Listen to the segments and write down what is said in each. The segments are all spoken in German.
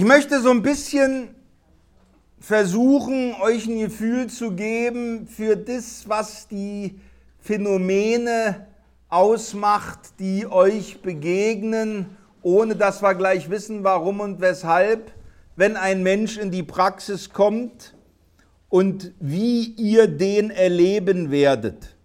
möchte so ein bisschen versuchen, euch ein Gefühl zu geben für das, was die Phänomene ausmacht, die euch begegnen, ohne dass wir gleich wissen, warum und weshalb, wenn ein Mensch in die Praxis kommt und wie ihr den erleben werdet.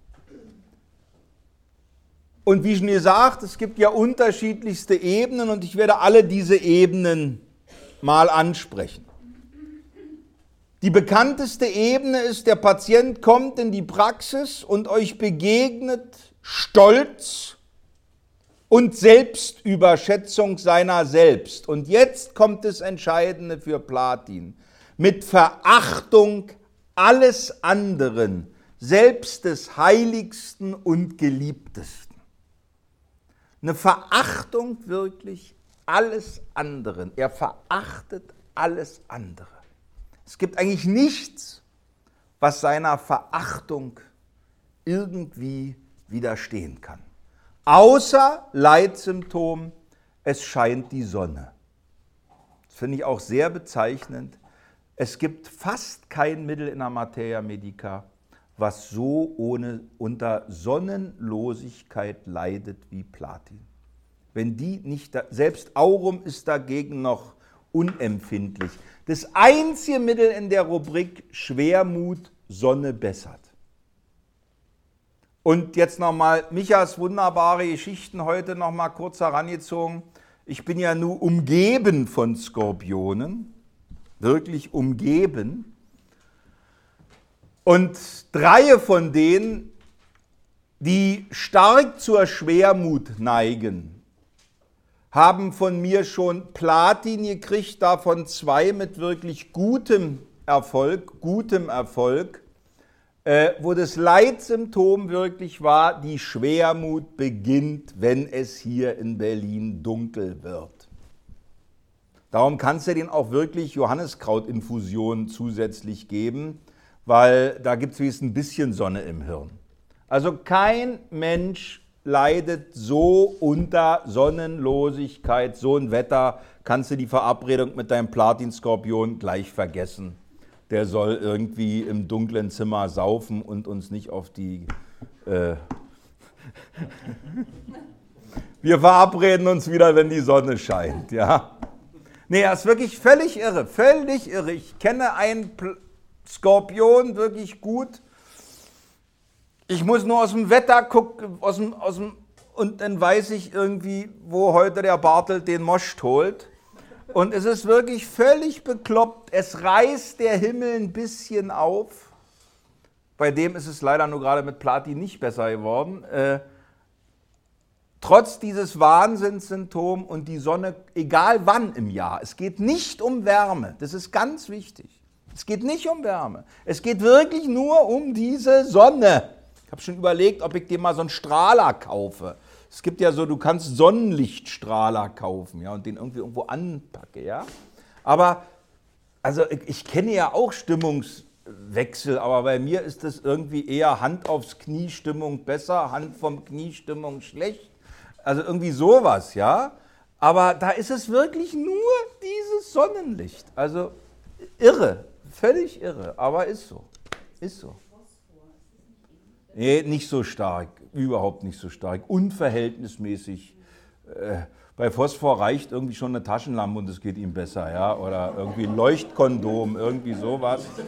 Und wie schon gesagt, es gibt ja unterschiedlichste Ebenen und ich werde alle diese Ebenen mal ansprechen. Die bekannteste Ebene ist, der Patient kommt in die Praxis und euch begegnet Stolz und Selbstüberschätzung seiner selbst. Und jetzt kommt das Entscheidende für Platin. Mit Verachtung alles anderen, selbst des Heiligsten und Geliebtesten. Eine Verachtung wirklich alles anderen. Er verachtet alles andere. Es gibt eigentlich nichts, was seiner Verachtung irgendwie widerstehen kann. Außer Leitsymptom, es scheint die Sonne. Das finde ich auch sehr bezeichnend. Es gibt fast kein Mittel in der Materia Medica, was so unter Sonnenlosigkeit leidet wie Platin. Wenn die nicht, selbst Aurum ist dagegen noch unempfindlich. Das einzige Mittel in der Rubrik Schwermut, Sonne bessert. Und jetzt nochmal Michas wunderbare Geschichten heute nochmal kurz herangezogen. Ich bin ja nun umgeben von Skorpionen, wirklich umgeben. Und 3 von denen, die stark zur Schwermut neigen, haben von mir schon Platin gekriegt, davon 2 mit wirklich gutem Erfolg, wo das Leitsymptom wirklich war, die Schwermut beginnt, wenn es hier in Berlin dunkel wird. Darum kannst du denen auch wirklich Johanniskrautinfusionen zusätzlich geben, weil da gibt es wenigstens ein bisschen Sonne im Hirn. Also kein Mensch leidet so unter Sonnenlosigkeit, so ein Wetter, kannst du die Verabredung mit deinem Platin-Skorpion gleich vergessen. Der soll irgendwie im dunklen Zimmer saufen und uns nicht auf die... Wir verabreden uns wieder, wenn die Sonne scheint, ja. Nee, das ist wirklich völlig irre, völlig irre. Ich kenne einen Skorpion wirklich gut. Ich muss nur aus dem Wetter gucken, und dann weiß ich irgendwie, wo heute der Bartelt den Most holt. Und es ist wirklich völlig bekloppt. Es reißt der Himmel ein bisschen auf. Bei dem ist es leider nur gerade mit Platin nicht besser geworden. Trotz dieses Wahnsinnssymptoms und die Sonne, egal wann im Jahr, es geht nicht um Wärme. Das ist ganz wichtig. Es geht nicht um Wärme. Es geht wirklich nur um diese Sonne. Ich habe schon überlegt, ob ich dir mal so einen Strahler kaufe. Es gibt ja so, du kannst Sonnenlichtstrahler kaufen, ja, und den irgendwo anpacke, ja. Aber, also ich kenne ja auch Stimmungswechsel, aber bei mir ist das irgendwie eher Hand aufs Knie Stimmung besser, Hand vom Knie Stimmung schlecht. Also irgendwie sowas, ja. Aber da ist es wirklich nur dieses Sonnenlicht. Also irre, völlig irre, aber ist so, ist so. Nee, nicht so stark, überhaupt nicht so stark, unverhältnismäßig. Bei Phosphor reicht irgendwie schon eine Taschenlampe und es geht ihm besser, ja, oder irgendwie ein Leuchtkondom, irgendwie sowas.